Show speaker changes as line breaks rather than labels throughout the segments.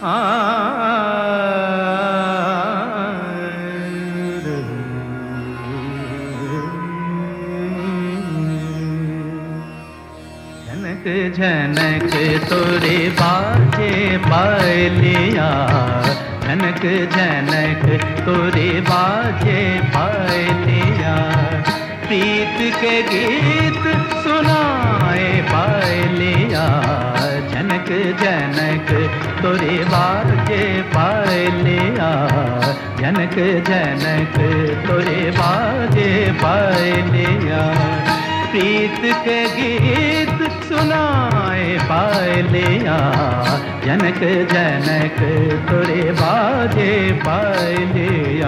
झनक झनक तोरे बाजे पायलिया, झनक झनक तोरे बाजे पायलिया, प्रीत के गीत सुनाए पायलिया, झनक झनक तोरे बाजे पायलिया, झनक झनक तोरे बाजे पायलिया, प्रीत के गीत सुनाए पायलिया, झनक झनक तोरे बाजे पायलिया।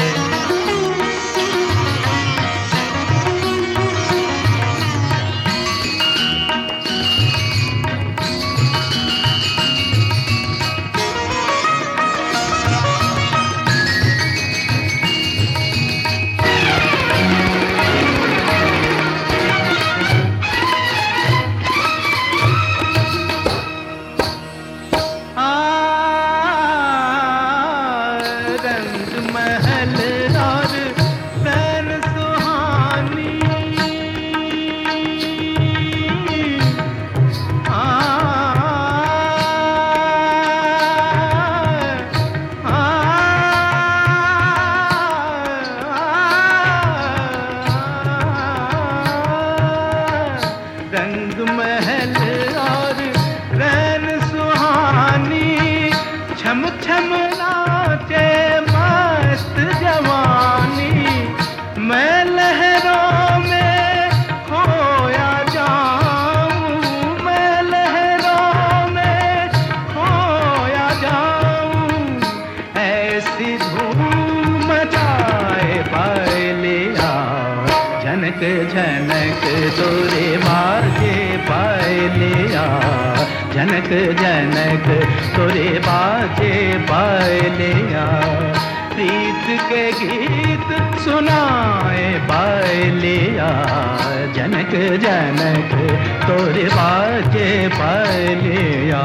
रंग महल और रैन सुहानी, छम छम नाचे मस्त जवानी, मैं लहरों में खोया जाऊं, मैं लहरों में खोया जाऊं, ऐसी धूम मचाए पायलिया, झनक झनक तोरे बाजे पायलिया, झनक झनक तोरे बाजे पायलिया, प्रीत के गीत सुनाए पायलिया, झनक झनक तोरे बाजे पायलिया।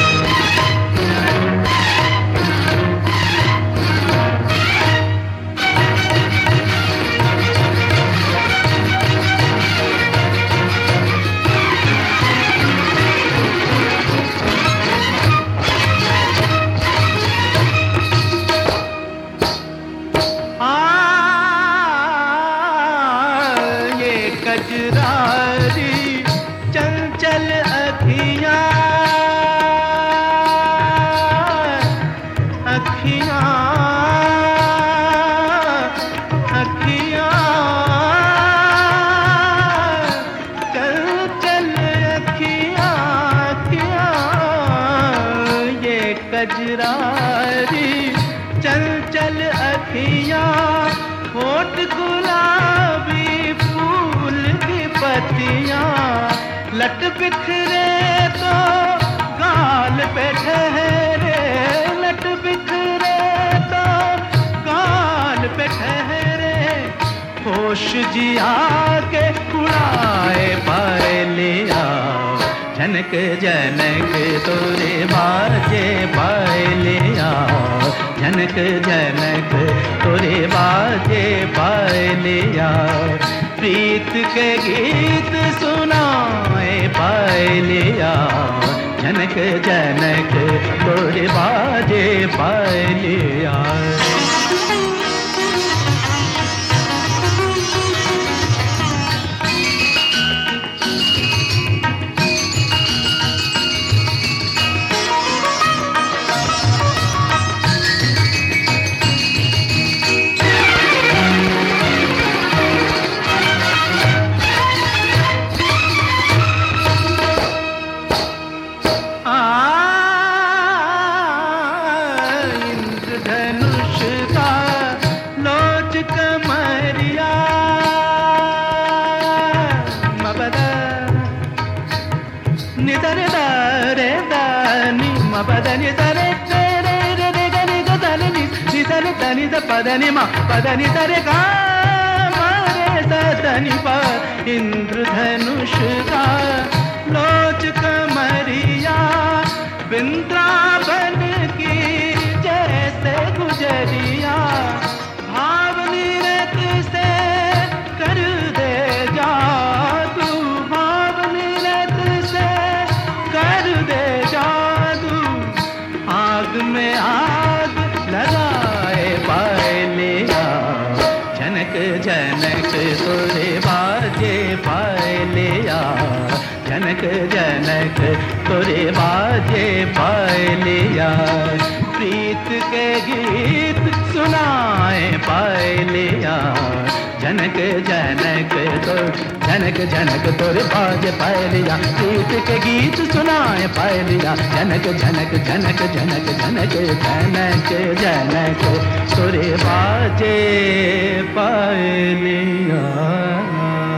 कजरारी चंचल अखियाँ, अखियाँ अखियाँ चंचल अखियाँ, अखियाँ ये कजरारी चंचल अखियाँ, होठ गुलाबी पतियाँ, लट बिखरे तो गाल पे ठहरे, लट बिखरे तो गाल पे ठहरे, होश जिया के उड़ाए पायलिया, झनक झनक तोरे बाजे पायलिया, झनक झनक तोरे बाजे पायलिया, प्रीत के गीत सुनाए पायलिया, झनक झनक तोरे बाजे पायलिया। धनुष का लोच कमरिया, मबदा निदर दारे दानी, मबदा निदरे तेरे रे रे गनि गदनि निदर दनि द पदनि मा पदनि दरे गा मारे दनि पा, इंद्रधनुष का लोच कमरिया, वृंदावन जनक तोरे बाजे पायलिया। प्रीत के गीत सुनाए पायलिया, जनक जनक तो जनक जनक तोरे बाजे पायलिया। प्रीत के गीत सुनाए पायलिया, जनक जनक जनक जनक जनक जनक जनक तोरे बाजे पायलिया।